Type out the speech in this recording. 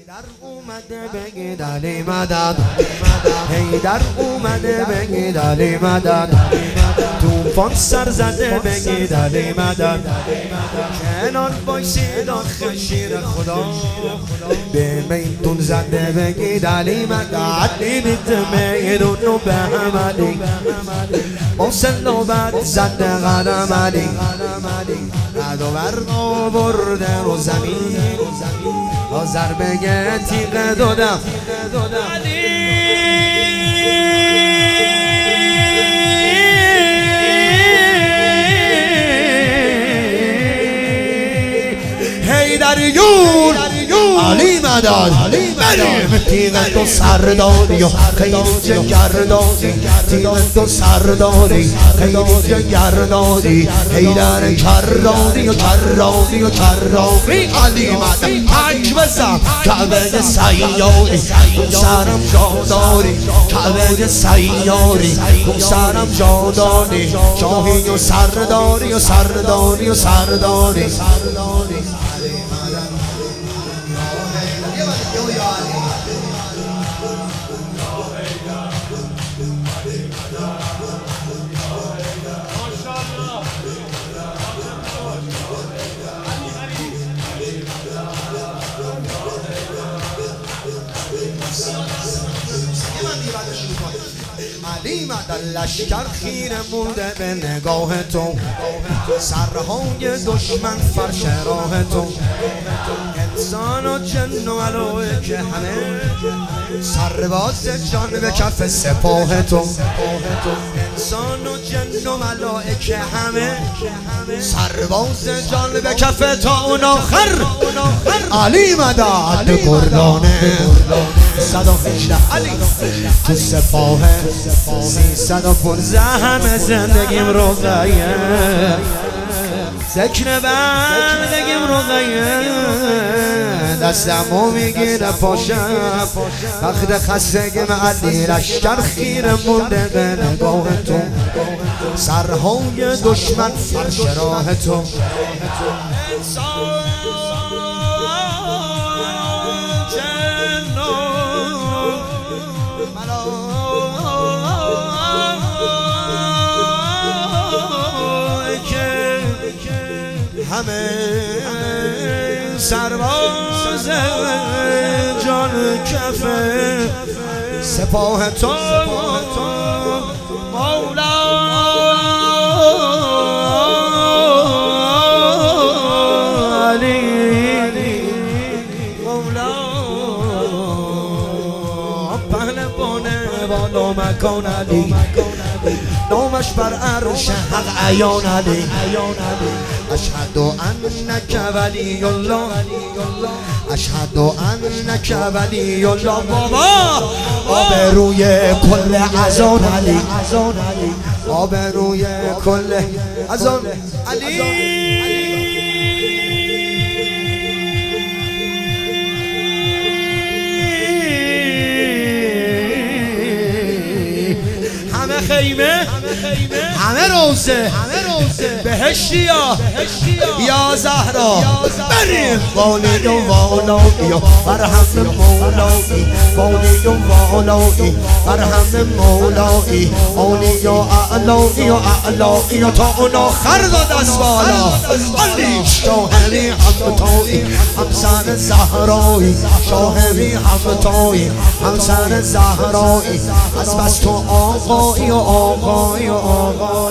حیدر اومده بگید علی مدد، حیدر اومده بگید علی مدد، توفان سر زده بگید علی مدد، کنار بایسید آخه شیر خدا به میدون زده بگید علی مدد، نمیده میدون رو به هم علی با سلوبت زده قدم علی، رد و برق آورده رو زمین با ضربه تیغ دودم علی حیدریون علی مدد، بریم تیغ تو سرداری و خیلی جگرداری، تیغ تو سرداری خیلی جگرداری، حیدر کرداری و کرداری و کرداری علی مدد، تک بزن کعبه سیاری سرم جاداری، کعبه سیاری سرم جاداری، شاهی و سرداری و سرداری و سرداری علی مدد لشکر خیره مونده به نگاه تو، سرهای دشمن فرش راه تو، انسان و جن و ملائکه همه سرباز جان به کف سپاه تو، انسان و جن و ملائکه همه سرباز جان به کف تا اون آخر علی مدد، گردانه 118 علی تو سپاه 315 همه زندگیم روزایه ذکر بندگیم روزایه، دستمو میگیره پاشم وقت خستگیم علی، لشکر خیره مونده به نگاه تو، سرهای دشمن فرش راه تو، همه سرباز جان کف سپاه تو مولا علی، مولا پهلوانه بالا مکان علی، نامش بر عرش حق عیان علی، اشهد انک ولی الله، اشهد انک ولی الله، بابا آبروی کل اذان علی، آبروی کل اذان علی. همه خیمه همه روزه بهشتی یا زهرا، بریم والی و والایی برهم مولایی، والی و والایی برهم مولایی، والی و اعلایی و اعلایی و تا اون آخر داد از بالا علی، شاهمی همتایی همسر زهرایی، شاهمی همتایی همسر زهرایی، از بس تو آقایی و آقایی و آقایی